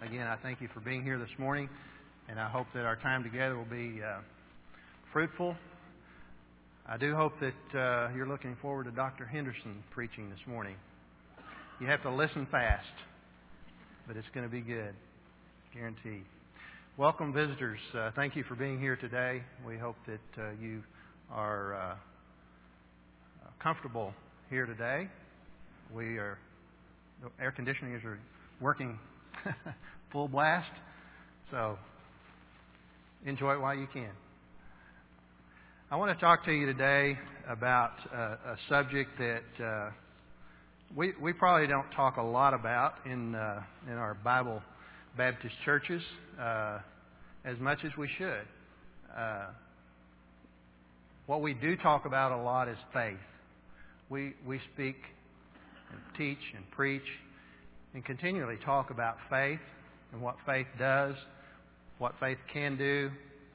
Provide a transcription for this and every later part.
again, I thank you for being here this morning, and I hope that our time together will be fruitful. I do hope that you're looking forward to Dr. Henderson preaching this morning. You have to listen fast, but it's going to be good, guaranteed. Welcome, visitors. Thank you for being here today. We hope that you are comfortable here today. The air conditioners are working full blast, so enjoy it while you can. I want to talk to you today about a subject that we probably don't talk a lot about in our Bible Baptist churches as much as we should. What we do talk about a lot is faith. We speak and teach and preach and continually talk about faith and what faith does, what faith can do.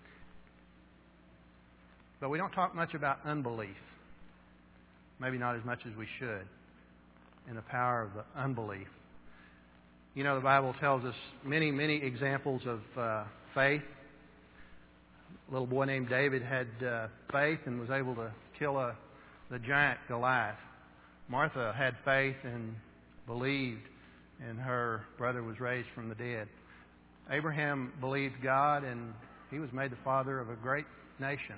But we don't talk much about unbelief. Maybe not as much as we should, and the power of the unbelief. You know, the Bible tells us many, many examples of faith. A little boy named David had faith and was able to kill the giant Goliath. Martha had faith and believed, and her brother was raised from the dead. Abraham believed God, and he was made the father of a great nation.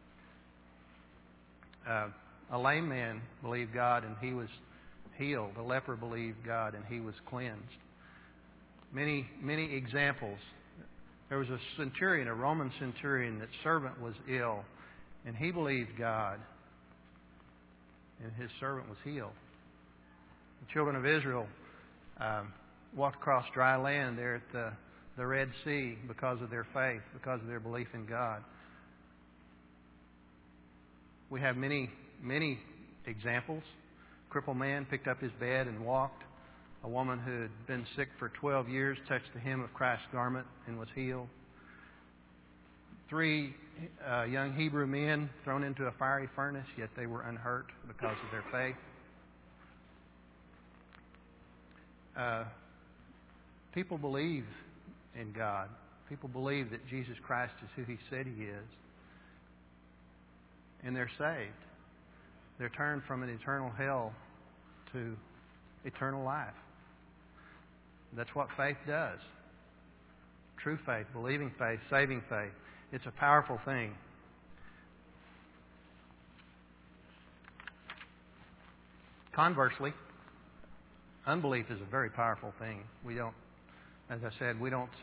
A lame man believed God, and he was healed. A leper believed God, and he was cleansed. Many, many examples. There was a centurion, a Roman centurion, that servant was ill, and he believed God, and his servant was healed. The children of Israel walked across dry land there at the Red Sea because of their faith, because of their belief in God. We have many, many examples. A crippled man picked up his bed and walked. A woman who had been sick for 12 years touched the hem of Christ's garment and was healed. 3 young Hebrew men thrown into a fiery furnace, yet they were unhurt because of their faith. People believe in God. People believe that Jesus Christ is who He said He is. And they're saved. They're turned from an eternal hell to eternal life. That's what faith does. True faith, believing faith, saving faith. It's a powerful thing. Conversely, unbelief is a very powerful thing. We don't, as I said, we don't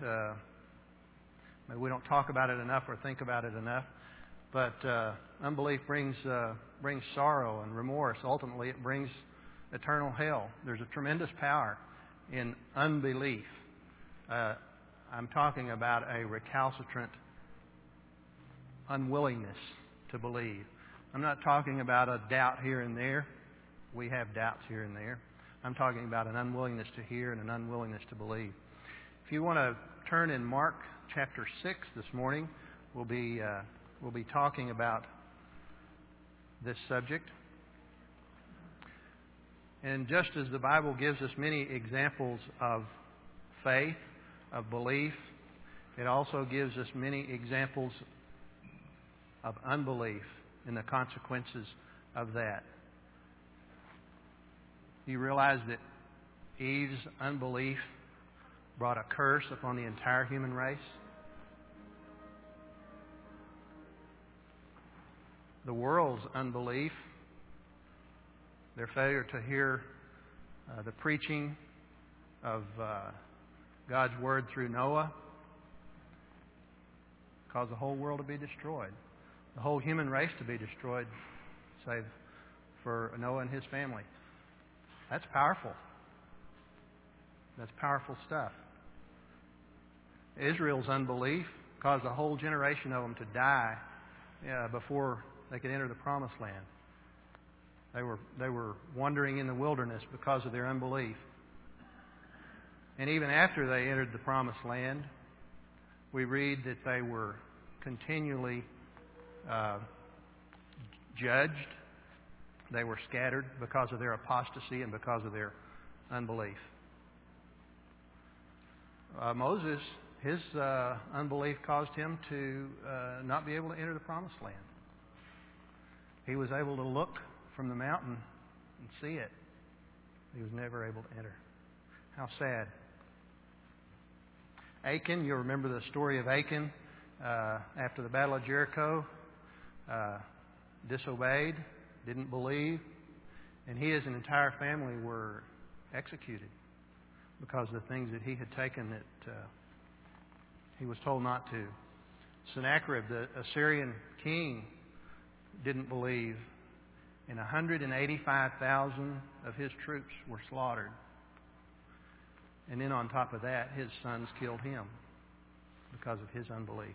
talk about it enough or think about it enough. But unbelief brings sorrow and remorse. Ultimately, it brings eternal hell. There's a tremendous power in unbelief. I'm talking about a recalcitrant unwillingness to believe. I'm not talking about a doubt here and there. We have doubts here and there. I'm talking about an unwillingness to hear and an unwillingness to believe. If you want to turn in Mark chapter 6 this morning, we'll be talking about this subject. And just as the Bible gives us many examples of faith, of belief, it also gives us many examples of unbelief and the consequences of that. Do you realize that Eve's unbelief brought a curse upon the entire human race? The world's unbelief, their failure to hear the preaching of God's Word through Noah, caused the whole world to be destroyed. The whole human race to be destroyed, save for Noah and his family. That's powerful. That's powerful stuff. Israel's unbelief caused a whole generation of them to die before they could enter the Promised Land. They were wandering in the wilderness because of their unbelief. And even after they entered the Promised Land, we read that they were continually judged. They were scattered because of their apostasy and because of their unbelief. Moses, his unbelief caused him to not be able to enter the promised land. He was able to look from the mountain and see it. He was never able to enter. How sad. Achan, you'll remember the story of Achan after the Battle of Jericho. Disobeyed, didn't believe, and he and his entire family were executed because of the things that he had taken that he was told not to. Sennacherib, the Assyrian king, didn't believe, and 185,000 of his troops were slaughtered. And then on top of that, his sons killed him because of his unbelief.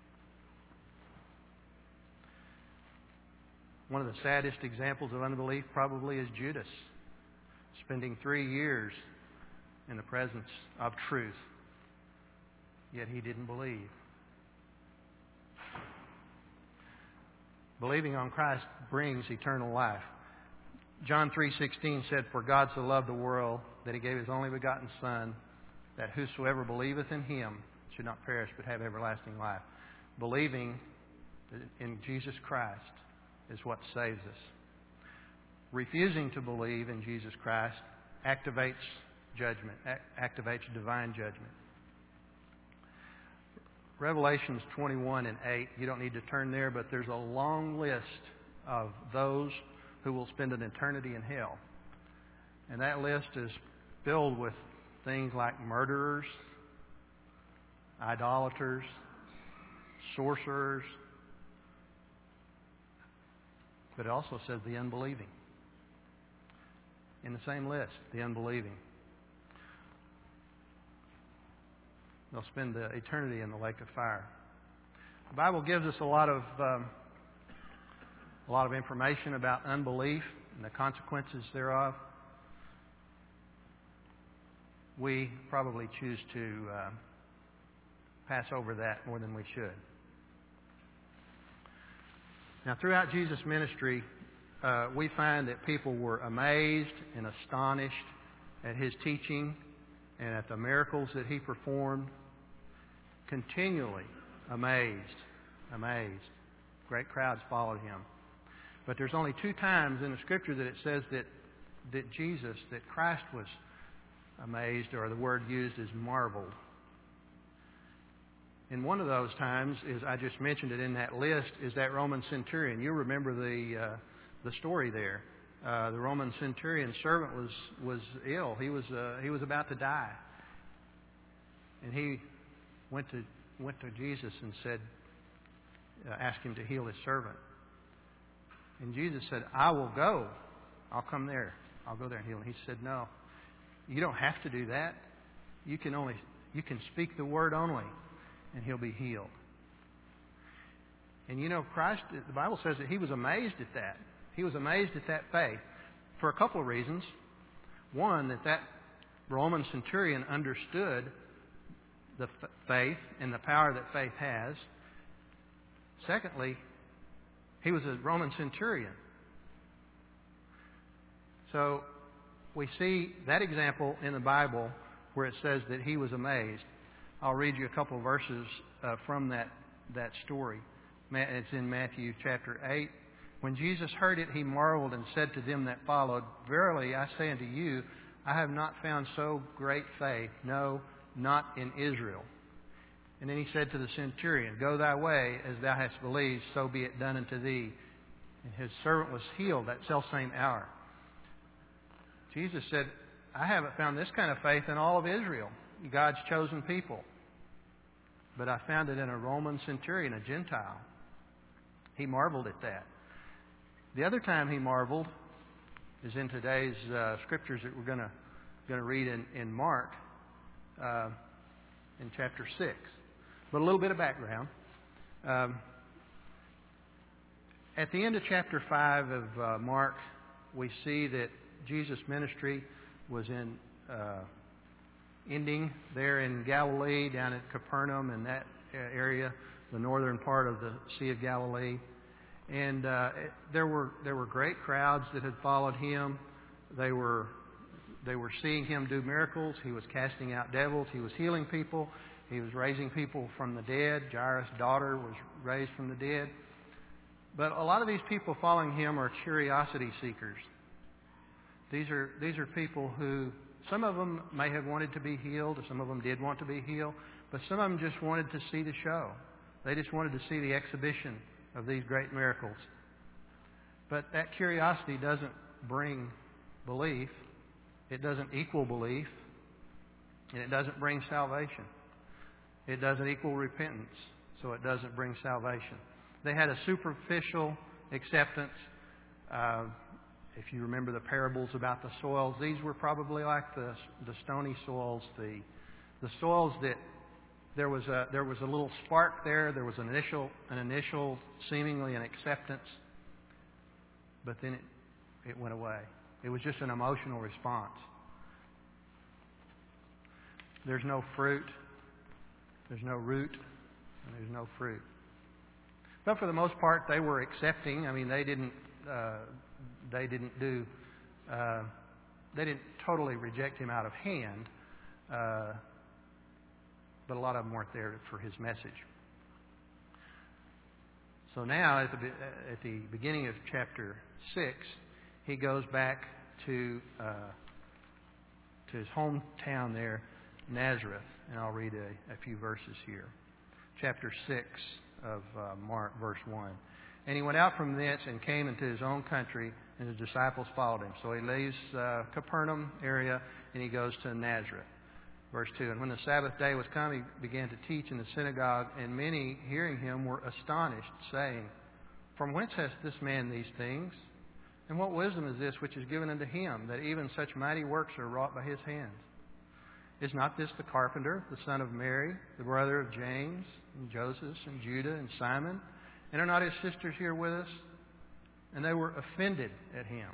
One of the saddest examples of unbelief probably is Judas, spending 3 years in the presence of truth, yet he didn't believe. Believing on Christ brings eternal life. John 3:16 said, "For God so loved the world that He gave His only begotten Son, that whosoever believeth in Him should not perish but have everlasting life." Believing in Jesus Christ is what saves us. Refusing to believe in Jesus Christ activates judgment, activates divine judgment. Revelations 21:8, you don't need to turn there, but there's a long list of those who will spend an eternity in hell. And that list is filled with things like murderers, idolaters, sorcerers, but it also says the unbelieving. In the same list, the unbelieving. They'll spend the eternity in the lake of fire. The Bible gives us a lot of information about unbelief and the consequences thereof. We probably choose to pass over that more than we should. Now, throughout Jesus' ministry, we find that people were amazed and astonished at His teaching and at the miracles that He performed. Continually amazed. Great crowds followed Him. But there's only 2 times in the Scripture that it says that Christ was amazed, or the word used is marveled. And one of those times is, I just mentioned it in that list, is that Roman centurion. You remember the story there. The Roman centurion servant was ill. He was about to die, and he went to Jesus and said, asked Him to heal his servant. And Jesus said, "I will go. I'll come there. I'll go there and heal him." He said, "No, you don't have to do that. You can speak the word only, and he'll be healed." And you know, Christ, the Bible says that He was amazed at that. He was amazed at that faith for a couple of reasons. One, that Roman centurion understood the faith and the power that faith has. Secondly, he was a Roman centurion. So we see that example in the Bible where it says that he was amazed. I'll read you a couple of verses from that story. It's in Matthew chapter 8. "When Jesus heard it, He marveled and said to them that followed, Verily I say unto you, I have not found so great faith, no, not in Israel. And then He said to the centurion, Go thy way, as thou hast believed, so be it done unto thee. And his servant was healed that selfsame hour." Jesus said, "I haven't found this kind of faith in all of Israel, God's chosen people. But I found it in a Roman centurion, a Gentile." He marveled at that. The other time He marveled is in today's scriptures that we're going to read in Mark, in chapter 6. But a little bit of background. At the end of chapter 5 of Mark, we see that Jesus' ministry was ending there in Galilee, down at Capernaum and that area, the northern part of the Sea of Galilee. And there were great crowds that had followed Him. They were They were seeing him do miracles. He was casting out devils. He was healing people. He was raising people from the dead. Jairus' daughter was raised from the dead. But a lot of these people following him are curiosity seekers. These are people who, some of them may have wanted to be healed, or some of them did want to be healed, but some of them just wanted to see the show. They just wanted to see the exhibition of these great miracles. But that curiosity doesn't bring belief. It doesn't equal belief. And it doesn't bring salvation. It doesn't equal repentance. So it doesn't bring salvation. They had a superficial acceptance. If you remember the parables about the soils, these were probably like the stony soils, the soils that there was a little spark there. There was an initial seemingly an acceptance, but then it went away. It was just an emotional response. There's no fruit. There's no root. And there's no fruit. But for the most part, they were accepting. I mean, they didn't totally reject him out of hand. But a lot of them weren't there for his message. So now, at the beginning of chapter 6, he goes back to his hometown there, Nazareth, and I'll read a few verses here. Chapter 6 of Mark, verse 1. And he went out from thence and came into his own country, and his disciples followed him. So he leaves Capernaum area, and he goes to Nazareth. Verse 2, and when the Sabbath day was come, he began to teach in the synagogue, and many, hearing him, were astonished, saying, From whence hath this man these things? And what wisdom is this which is given unto him, that even such mighty works are wrought by his hands? Is not this the carpenter, the son of Mary, the brother of James, and Joseph, and Judah, and Simon? And are not his sisters here with us? And they were offended at him.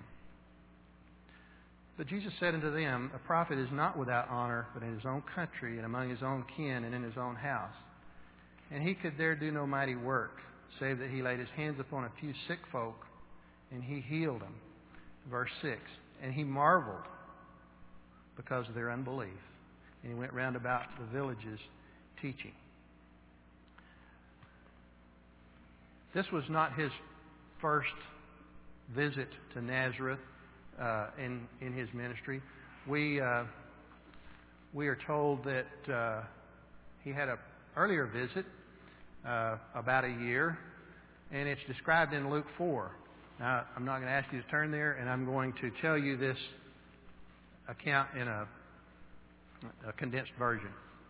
But Jesus said unto them, A prophet is not without honor, but in his own country, and among his own kin, and in his own house. And he could there do no mighty work, save that he laid his hands upon a few sick folk, and he healed them. Verse 6, and he marveled because of their unbelief. And he went round about the villages teaching. This was not his first visit to Nazareth in his ministry. We are told that he had an earlier visit about a year, and it's described in Luke 4. Now, I'm not going to ask you to turn there, and I'm going to tell you this account in a condensed version.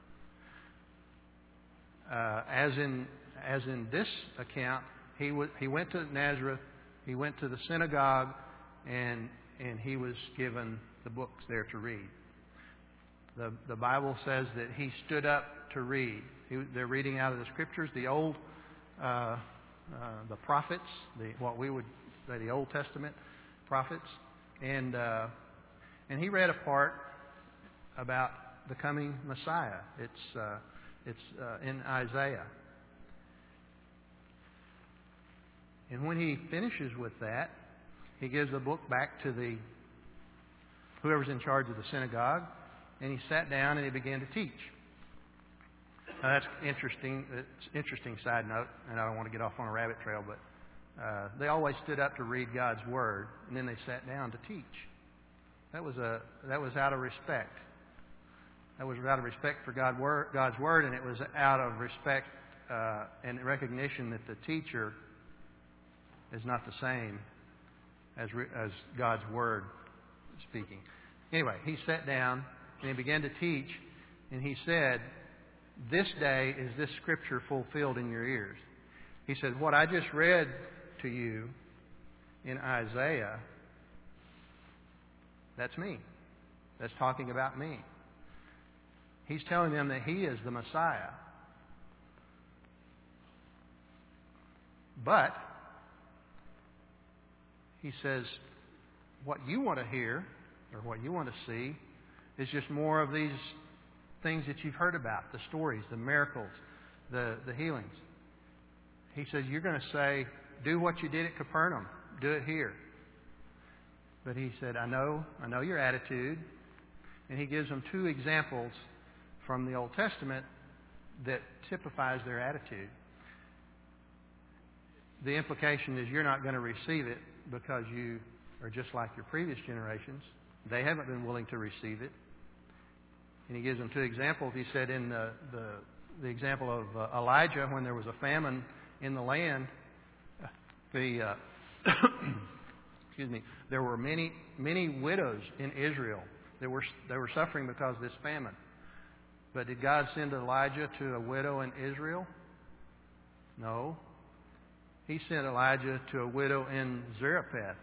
As in this account, he went to Nazareth, he went to the synagogue, and he was given the books there to read. The Bible says that he stood up to read. They're reading out of the Scriptures, the old, the prophets, what we would say the Old Testament prophets, and he read a part about the coming Messiah. It's in Isaiah. And when he finishes with that, he gives the book back to whoever's in charge of the synagogue, and he sat down and he began to teach. Now that's interesting. It's an interesting side note, and I don't want to get off on a rabbit trail, but they always stood up to read God's Word, and then they sat down to teach. That was out of respect. That was out of respect for God's Word, and it was out of respect and recognition that the teacher is not the same as God's Word speaking. Anyway, he sat down and he began to teach, and he said, This day is this Scripture fulfilled in your ears. He said, what I just read to you in Isaiah, that's me. That's talking about me. He's telling them that he is the Messiah. But he says, what you want to hear or what you want to see is just more of these things that you've heard about, the stories, the miracles, the healings. He says, you're going to say, do what you did at Capernaum. Do it here. But he said, I know your attitude. And he gives them two examples from the Old Testament that typifies their attitude. The implication is you're not going to receive it because you are just like your previous generations. They haven't been willing to receive it. And he gives them two examples. He said in the example of Elijah, when there was a famine in the land, excuse me, there were many widows in Israel that were suffering because of this famine. But did God send Elijah to a widow in Israel? No. He sent Elijah to a widow in Zarephath,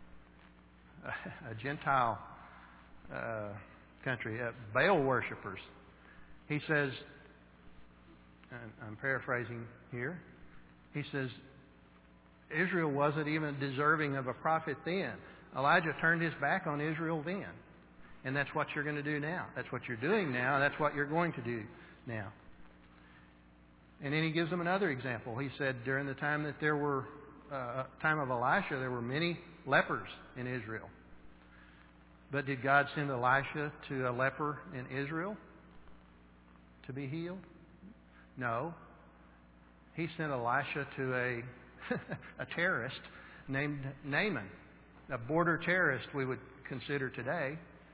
a Gentile country, Baal worshippers. He says, and I'm paraphrasing here, he says, Israel wasn't even deserving of a prophet then. Elijah turned his back on Israel then. And that's what you're going to do now. That's what you're doing now. And that's what you're going to do now. And then he gives them another example. He said during the time that there were, time of Elisha, there were many lepers in Israel. But did God send Elisha to a leper in Israel to be healed? No. He sent Elisha to a terrorist named Naaman, a border terrorist we would consider today,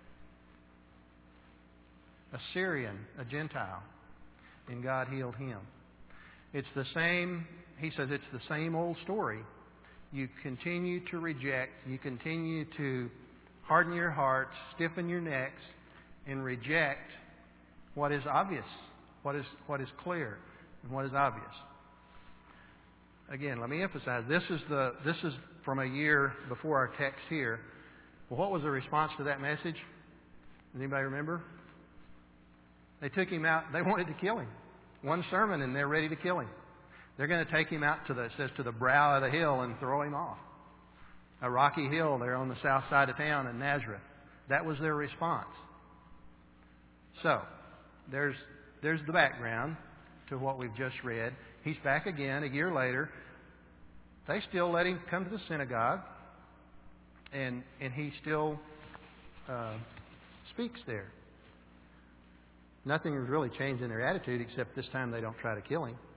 a Syrian, a Gentile, and God healed him. It's the same, he says it's the same old story. You continue to reject, you continue to harden your hearts, stiffen your necks, and reject what is obvious, what is clear, and what is obvious. Again, let me emphasize, this is from a year before our text here. Well, what was the response to that message? Does anybody remember? They took him out. They wanted to kill him. One sermon and they're ready to kill him. They're going to take him out to the brow of the hill and throw him off. A rocky hill there on the south side of town in Nazareth. That was their response. So, there's the background to what we've just read. He's back again a year later. They still let him come to the synagogue, and he still speaks there. Nothing has really changed in their attitude, except this time they don't try to kill him.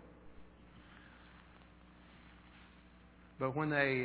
But when they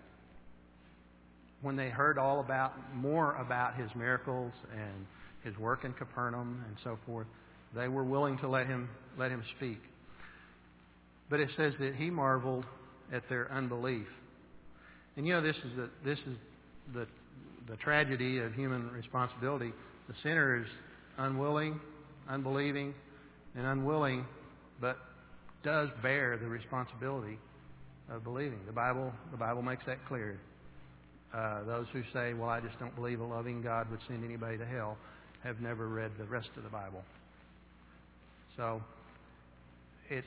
heard more about his miracles and his work in Capernaum and so forth, they were willing to let him speak. But it says that he marveled at their unbelief. And you know, this is the tragedy of human responsibility. The sinner is unwilling, unbelieving, and unwilling, but does bear the responsibility of believing. The Bible makes that clear. Those who say, "Well, I just don't believe a loving God would send anybody to hell," have never read the rest of the Bible. So it's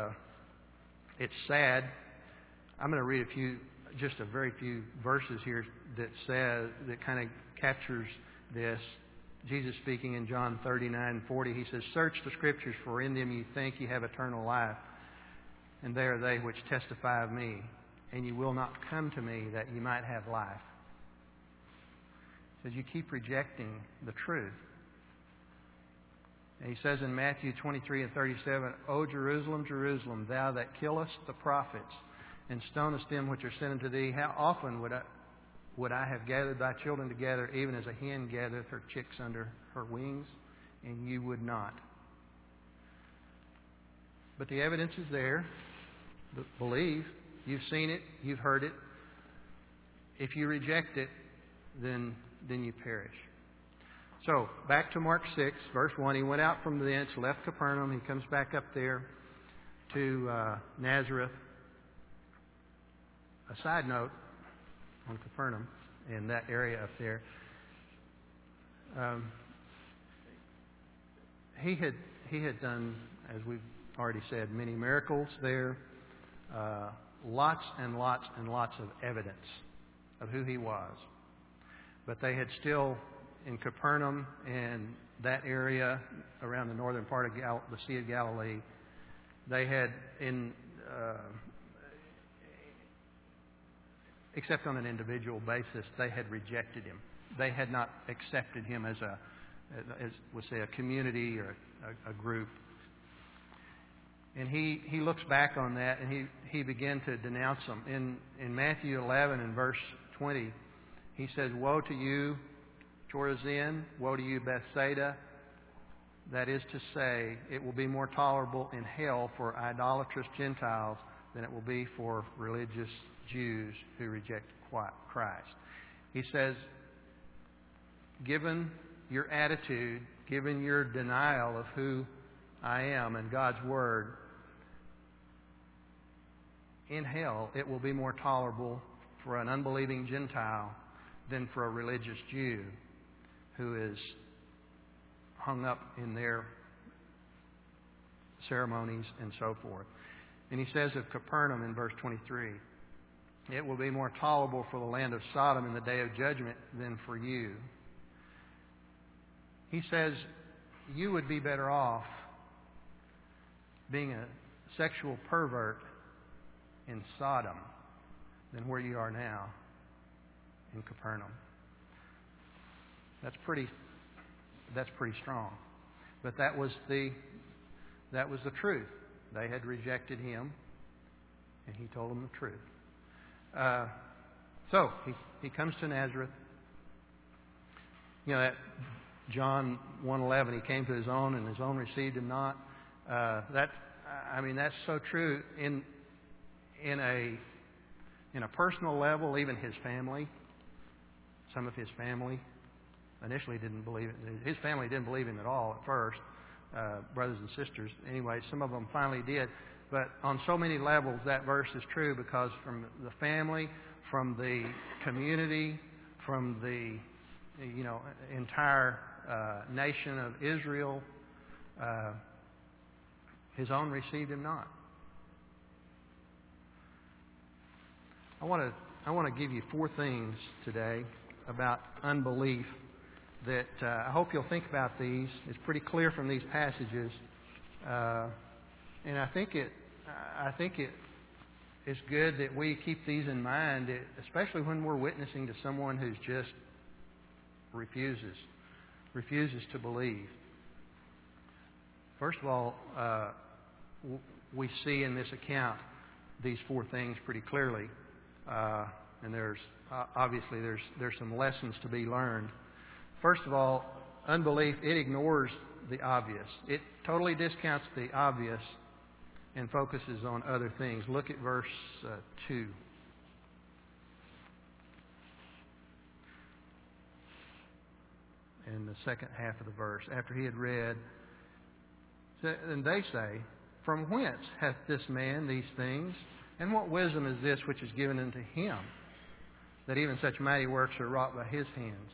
sad. I'm going to read just a very few verses here that kind of captures this. Jesus speaking in John 39:40, he says, "Search the Scriptures, for in them you think you have eternal life, and they are they which testify of me. And you will not come to me that you might have life." He says you keep rejecting the truth. And he says in Matthew 23:37, "O Jerusalem, Jerusalem, thou that killest the prophets and stonest them which are sent unto thee, how often would I have gathered thy children together, even as a hen gathereth her chicks under her wings, and you would not." But the evidence is there. Believe. You've seen it. You've heard it. If you reject it, then you perish. So, back to Mark 6, verse 1. He went out from thence, left Capernaum. He comes back up there to Nazareth. A side note on Capernaum and that area up there. He had done, as we've already said, many miracles there. Lots and lots and lots of evidence of who he was. But they had still, in Capernaum and that area around the northern part of the Sea of Galilee, they had, except on an individual basis, they had rejected him. They had not accepted him as as we say, a community or a group. And he looks back on that and he began to denounce them. In Matthew 11 and verse 20, he says, "Woe to you, Chorazin! Woe to you, Bethsaida! That is to say, it will be more tolerable in hell for idolatrous Gentiles than it will be for religious Jews who reject Christ." He says, given your attitude, given your denial of who I am and God's Word, in hell it will be more tolerable for an unbelieving Gentile than for a religious Jew who is hung up in their ceremonies and so forth. And he says of Capernaum in verse 23, "It will be more tolerable for the land of Sodom in the day of judgment than for you." He says you would be better off being a sexual pervert in Sodom than where you are now in Capernaum. That's pretty strong. But that was the truth. They had rejected him, and he told them the truth. So he comes to Nazareth. You know that John 1:11. He came to his own, and his own received him not. That's so true in a personal level. Even his family, some of his family initially didn't believe it. His family didn't believe him at all at first, brothers and sisters. Anyway, some of them finally did. But on so many levels, that verse is true because from the family, from the community, from the entire nation of Israel, his own received him not. I want to give you 4 things today about unbelief that I hope you'll think about these. It's pretty clear from these passages, and I think it is good that we keep these in mind, especially when we're witnessing to someone who's just refuses to believe. First of all, we see in this account these 4 things pretty clearly, and there's some lessons to be learned. First of all, unbelief, it ignores the obvious. It totally discounts the obvious and focuses on other things. Look at verse 2. In the second half of the verse, after he had read, and they say, "From whence hath this man these things? And what wisdom is this which is given unto him, that even such mighty works are wrought by his hands?"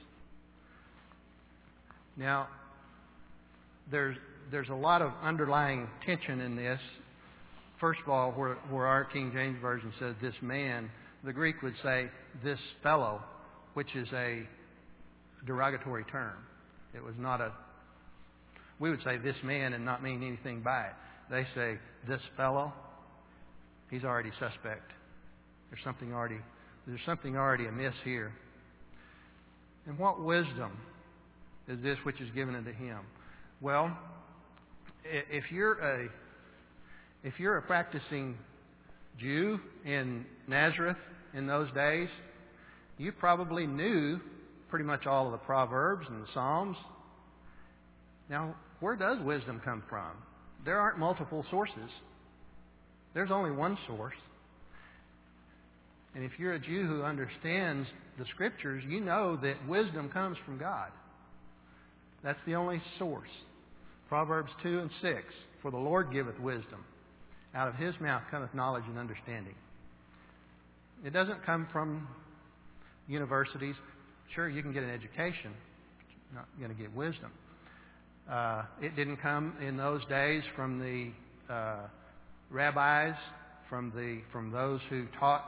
Now, there's a lot of underlying tension in this. First of all, where our King James Version says "this man," the Greek would say "this fellow," which is a derogatory term. It was not we would say "this man" and not mean anything by it. They say "this fellow." He's already suspect. There's something already amiss here. And what wisdom is this which is given unto him? Well, if you're a practicing Jew in Nazareth in those days, you probably knew pretty much all of the Proverbs and the Psalms. Now, where does wisdom come from? There aren't multiple sources. There's only one source. And if you're a Jew who understands the Scriptures, you know that wisdom comes from God. That's the only source. Proverbs 2 and 6. "For the Lord giveth wisdom. Out of his mouth cometh knowledge and understanding." It doesn't come from universities. Sure, you can get an education, but you're not going to get wisdom. It didn't come in those days from the rabbis, from those who taught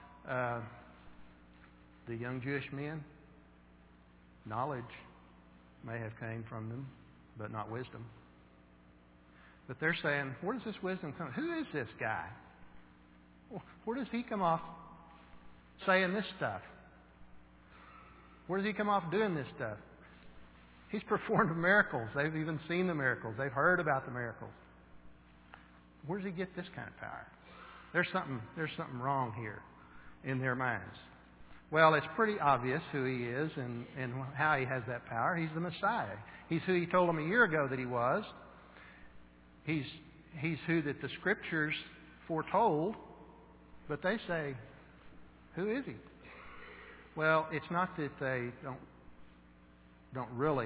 the young Jewish men. Knowledge may have came from them, but not wisdom. But they're saying, where does this wisdom come? Who is this guy? Where does he come off saying this stuff? Where does he come off doing this stuff? He's performed miracles. They've even seen the miracles. They've heard about the miracles. Where does he get this kind of power? There's something wrong here in their minds. Well, it's pretty obvious who he is and how he has that power. He's the Messiah. He's who he told them a year ago that he was. He's who that the Scriptures foretold. But they say, who is he? Well, it's not that they don't really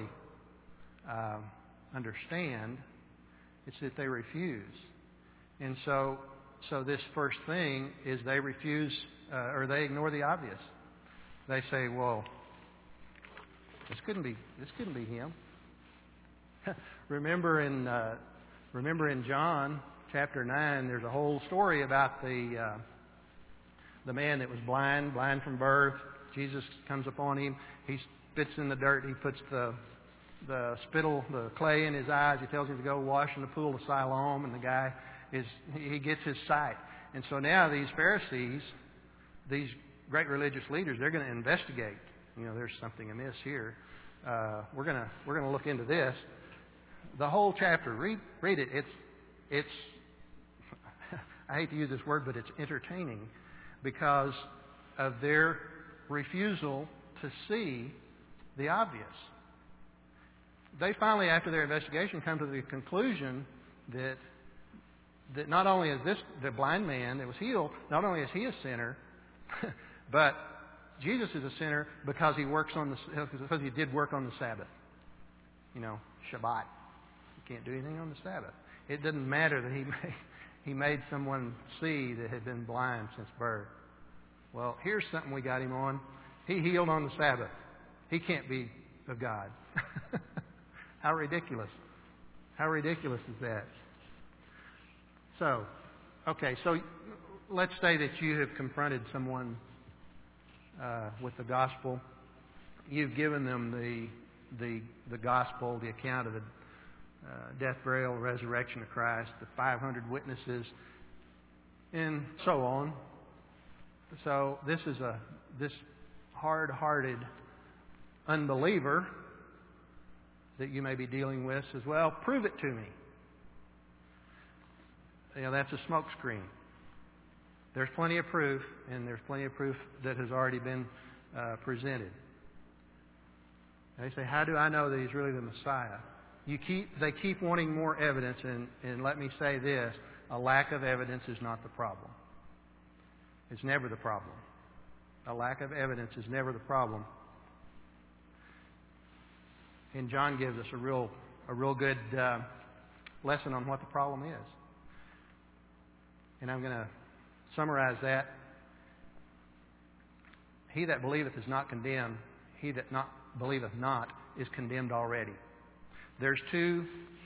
understand. It's that they refuse. And so this first thing is they refuse or they ignore the obvious. They say, well, this couldn't be him. Remember in John chapter 9, there's a whole story about the man that was blind from birth. Jesus comes upon him. He spits in the dirt. He puts the spittle, the clay in his eyes. He tells him to go wash in the pool of Siloam, and the guy he gets his sight. And so now these Pharisees, these great religious leaders, they're going to investigate. There's something amiss here. We're going to look into this. The whole chapter, read it. It's I hate to use this word, but it's entertaining because of their refusal to see the obvious. They finally, after their investigation, come to the conclusion that not only is this the blind man that was healed, not only is he a sinner, but Jesus is a sinner because he did work on the Sabbath. Shabbat. You can't do anything on the Sabbath. It doesn't matter that he made someone see that had been blind since birth. Well, here's something we got him on. He healed on the Sabbath. He can't be of God. How ridiculous. How ridiculous is that? So let's say that you have confronted someone with the gospel. You've given them the gospel, the account of the death, burial, resurrection of Christ, the 500 witnesses, and so on. So this hard-hearted unbeliever that you may be dealing with says, well, prove it to me. That's a smokescreen. There's plenty of proof, and there's plenty of proof that has already been presented. They say, how do I know that he's really the Messiah? They keep wanting more evidence, and let me say this, a lack of evidence is not the problem. It's never the problem. A lack of evidence is never the problem. And John gives us a real good lesson on what the problem is. And I'm going to summarize that. He that believeth is not condemned. He that believeth not is condemned already. There's two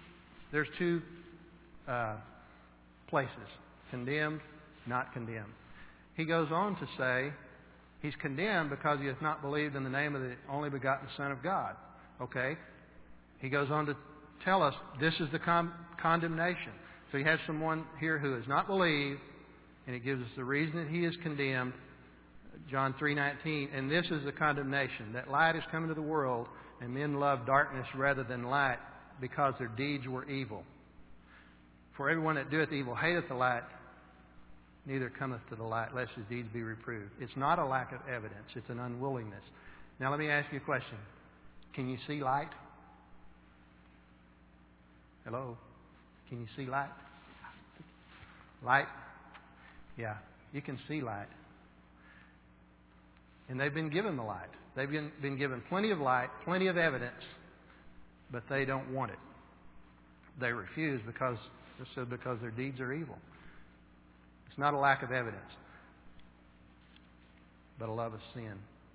places: condemned, not condemned. He goes on to say he's condemned because he has not believed in the name of the only begotten Son of God. Okay? He goes on to tell us this is the condemnation. So he has someone here who has not believed, and it gives us the reason that he is condemned. John 3:19, and this is the condemnation, that light is come into the world, and men love darkness rather than light, because their deeds were evil. For everyone that doeth evil hateth the light, neither cometh to the light, lest his deeds be reproved. It's not a lack of evidence, it's an unwillingness. Now let me ask you a question. Can you see light? Hello? Can you see light? Light? Yeah, you can see light. And they've been given the light. They've been given plenty of light, plenty of evidence, but they don't want it. They refuse because their deeds are evil. It's not a lack of evidence, but a love of sin.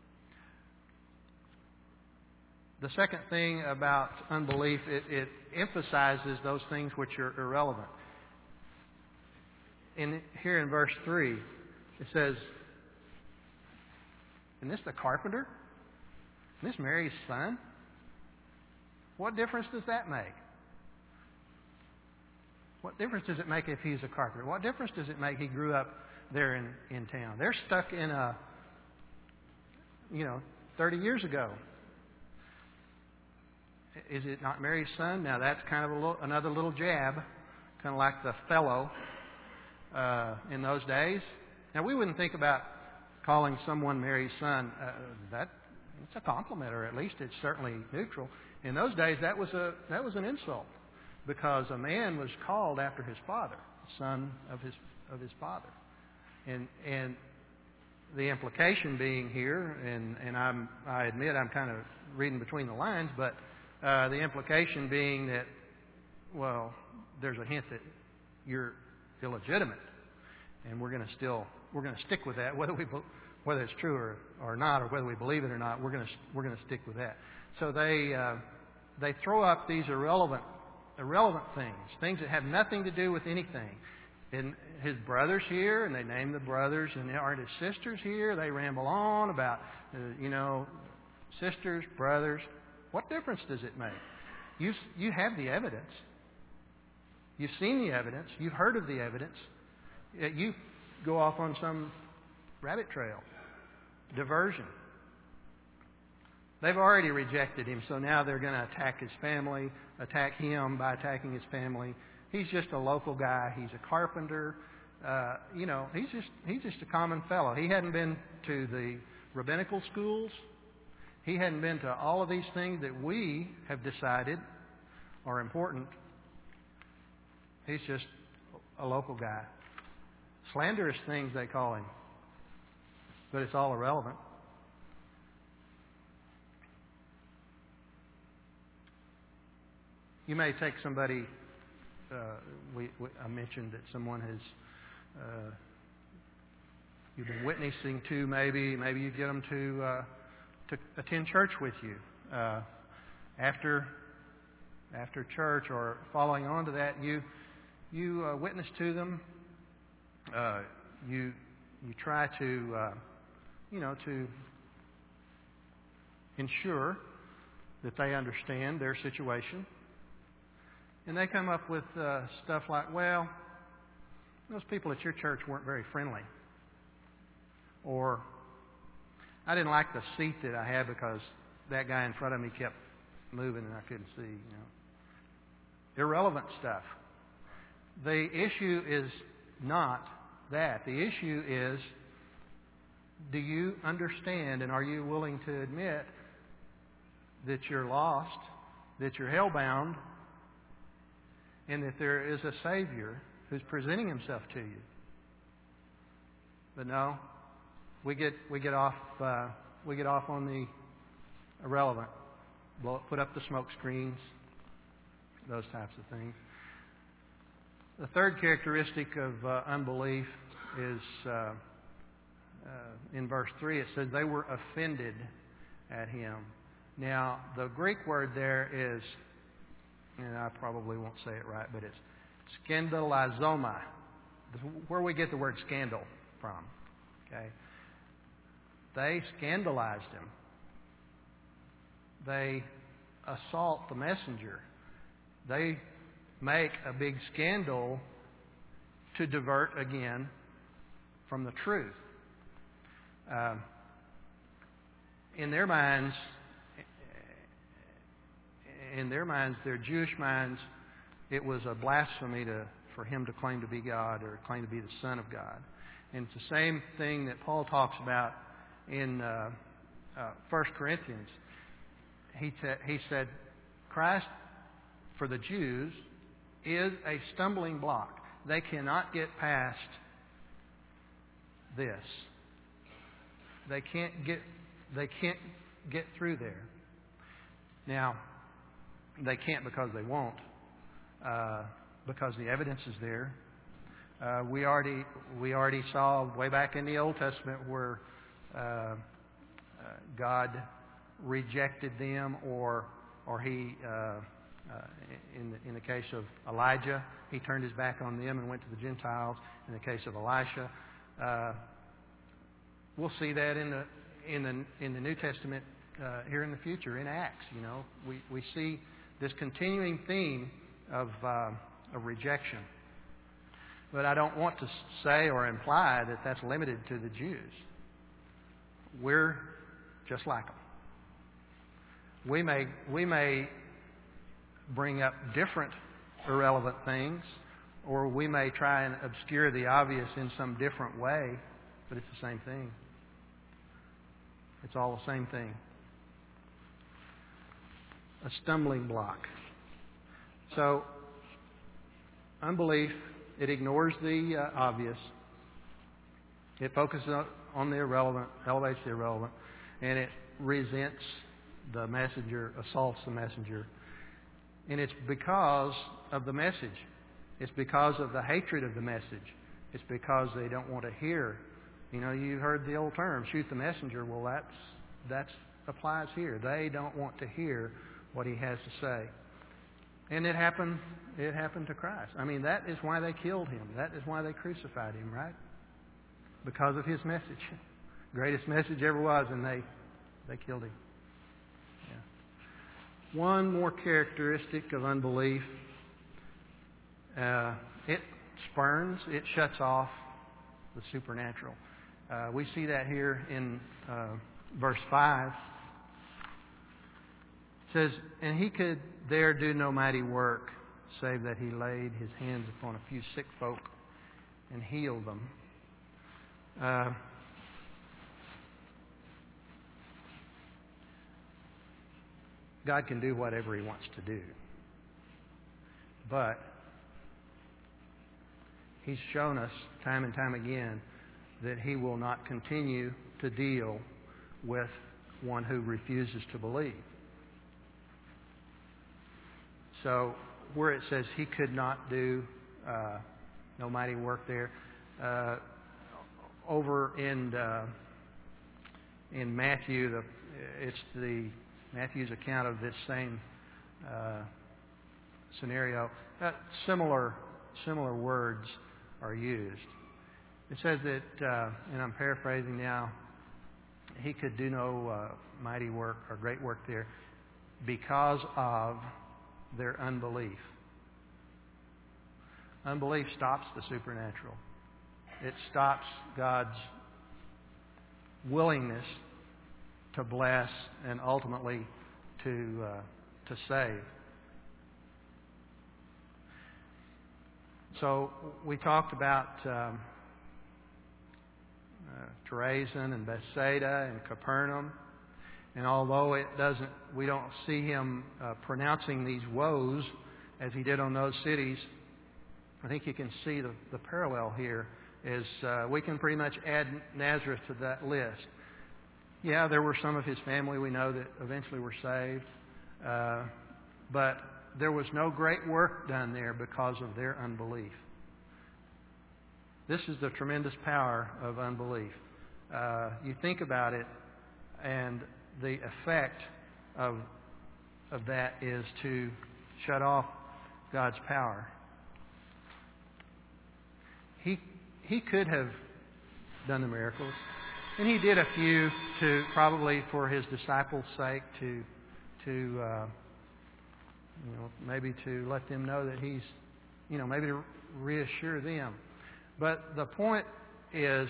The second thing about unbelief, it emphasizes those things which are irrelevant. Here in verse 3, it says, "Isn't this the carpenter? Isn't this Mary's son? What difference does that make? What difference does it make if he's a carpenter? What difference does it make he grew up there in town? They're stuck in 30 years ago. Is it not Mary's son? Now that's kind of another little jab, kind of like the fellow in those days. Now we wouldn't think about calling someone Mary's son. That's a compliment, or at least it's certainly neutral. In those days, that was an insult, because a man was called after his father, the son of his father, and the implication being here, and I admit I'm kind of reading between the lines, but the implication being that, well, there's a hint that you're illegitimate, and we're going to stick with that, whether it's true or not, or whether we believe it or not. We're going to stick with that. So they throw up these irrelevant things that have nothing to do with anything. And his brother's here, and they name the brothers, and aren't his sisters here? They ramble on about, sisters, brothers. What difference does it make? You have the evidence. You've seen the evidence. You've heard of the evidence. You go off on some rabbit trail, diversion. They've already rejected him, so now they're going to attack his family, attack him by attacking his family. He's just a local guy. He's a carpenter. He's just a common fellow. He hadn't been to the rabbinical schools. He hadn't been to all of these things that we have decided are important. He's just a local guy. Slanderous things, they call him. But it's all irrelevant. You may take somebody, I mentioned that someone has, you've been witnessing to, maybe you get them to attend church with you. After church or following on to that, you witness to them. You try to to ensure that they understand their situation. And they come up with stuff like, well, those people at your church weren't very friendly. Or, I didn't like the seat that I had because that guy in front of me kept moving and I couldn't see. Irrelevant stuff. The issue is not that. The issue is, do you understand and are you willing to admit that you're lost, that you're hell-bound, and that there is a Savior who's presenting Himself to you? But no, we get off on the irrelevant. Put up the smoke screens, those types of things. The third characteristic of unbelief is in verse 3. It says they were offended at Him. Now, the Greek word there is, and I probably won't say it right, but it's scandalizomai, where we get the word scandal from. Okay, they scandalized Him. They assault the messenger. They make a big scandal to divert again from the truth. In their minds, their Jewish minds, it was a blasphemy for Him to claim to be God or claim to be the Son of God. And it's the same thing that Paul talks about in 1 Corinthians. He said, Christ, for the Jews, is a stumbling block. They cannot get past this. They can't get through there. Now, they can't because they won't, because the evidence is there. We already saw way back in the Old Testament where God rejected them, or He, in the case of Elijah, He turned His back on them and went to the Gentiles. In the case of Elisha, we'll see that in the New Testament here in the future in Acts. We see this continuing theme of rejection. But I don't want to say or imply that that's limited to the Jews. We're just like them. We may bring up different irrelevant things, or we may try and obscure the obvious in some different way, but it's the same thing. It's all the same thing. A stumbling block. So, unbelief, it ignores the obvious. It focuses on the irrelevant, elevates the irrelevant, and it resents the messenger, assaults the messenger. And it's because of the message. It's because of the hatred of the message. It's because they don't want to hear. You know, you heard the old term, shoot the messenger. Well, that's applies here. They don't want to hear what he has to say. And it happened to Christ. I mean, that is why they killed him. That is why they crucified him, right? Because of his message. Greatest message ever was, and they killed him. Yeah. One more characteristic of unbelief. It spurns, it shuts off the supernatural. We see that here in verse 5. It says, "And he could there do no mighty work, save that he laid his hands upon a few sick folk and healed them." God can do whatever he wants to do. But he's shown us time and time again that he will not continue to deal with one who refuses to believe. So where it says he could not do no mighty work there, over in Matthew, it's Matthew's account of this same scenario. Similar words are used. It says that, and I'm paraphrasing now, he could do no mighty work or great work there because of their unbelief. Unbelief stops the supernatural. It stops God's willingness to bless and ultimately to save. So we talked about Chorazin and Bethsaida and Capernaum, and although we don't see him pronouncing these woes as he did on those cities, I think you can see the parallel here is we can pretty much add Nazareth to that list. Yeah, there were some of his family we know that eventually were saved, but there was no great work done there because of their unbelief. This is the tremendous power of unbelief. You think about it, and the effect of that is to shut off God's power. He could have done the miracles, and he did a few probably for his disciples' sake to maybe to let them know that he's, maybe to reassure them. But the point is,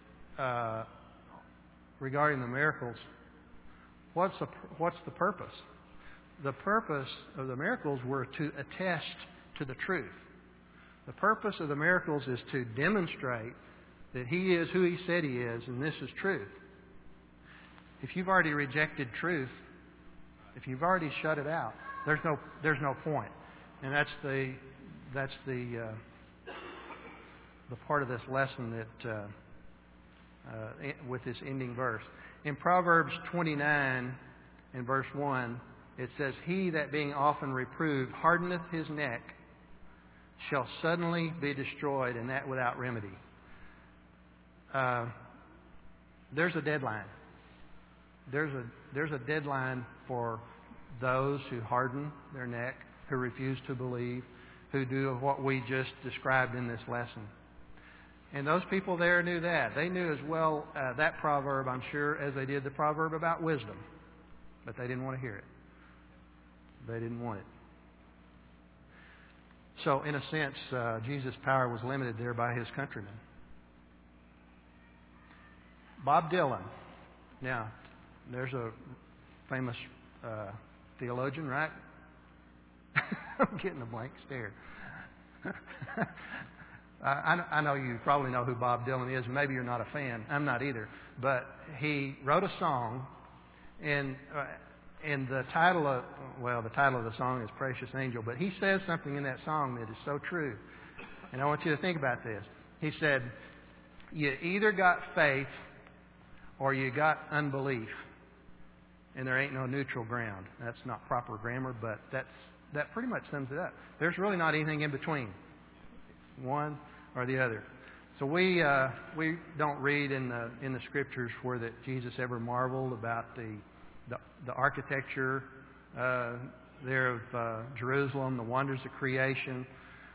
regarding the miracles, what's the purpose? The purpose of the miracles were to attest to the truth. The purpose of the miracles is to demonstrate that he is who he said he is, and this is truth. If you've already rejected truth, if you've already shut it out, there's no point. And that's the part of this lesson that with this ending verse. In Proverbs 29 and verse 1, it says, "He that being often reproved hardeneth his neck shall suddenly be destroyed, and that without remedy." There's a deadline. There's a deadline for those who harden their neck, who refuse to believe, who do what we just described in this lesson. And those people there knew that. They knew as well that proverb, I'm sure, as they did the proverb about wisdom. But they didn't want to hear it. They didn't want it. So, in a sense, Jesus' power was limited there by his countrymen. Bob Dylan. Now, there's a famous theologian, right? I'm getting a blank stare. I know you probably know who Bob Dylan is. Maybe you're not a fan. I'm not either. But he wrote a song, and the title of the song is "Precious Angel." But he says something in that song that is so true, and I want you to think about this. He said, "You either got faith or you got unbelief, and there ain't no neutral ground." That's not proper grammar, but that pretty much sums it up. There's really not anything in between, one or the other. So we don't read in the Scriptures where that Jesus ever marveled about the architecture there of Jerusalem, the wonders of creation,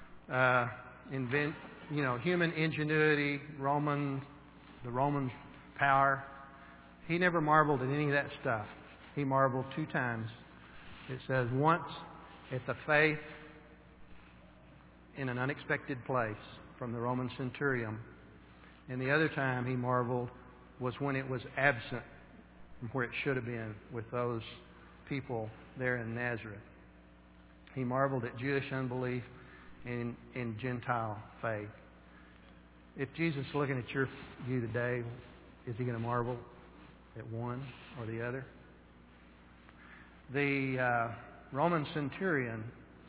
human ingenuity, the Romans' power. He never marveled at any of that stuff. He marveled 2 times. It says once at the faith in an unexpected place from the Roman centurion, and the other time he marveled was when it was absent from where it should have been with those people there in Nazareth. He marveled at Jewish unbelief and in Gentile faith. If Jesus is looking at you today, is he going to marvel at one or the other? The Roman centurion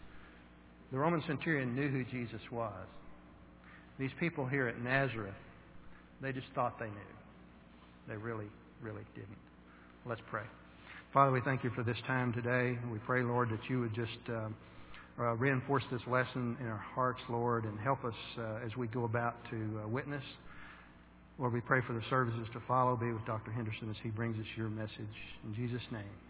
knew who Jesus was. These people here at Nazareth, they just thought they knew. They really, really didn't. Let's pray. Father, we thank you for this time today. We pray, Lord, that you would just reinforce this lesson in our hearts, Lord, and help us as we go about to witness. Lord, we pray for the services to follow. Be with Dr. Henderson as he brings us your message. In Jesus' name.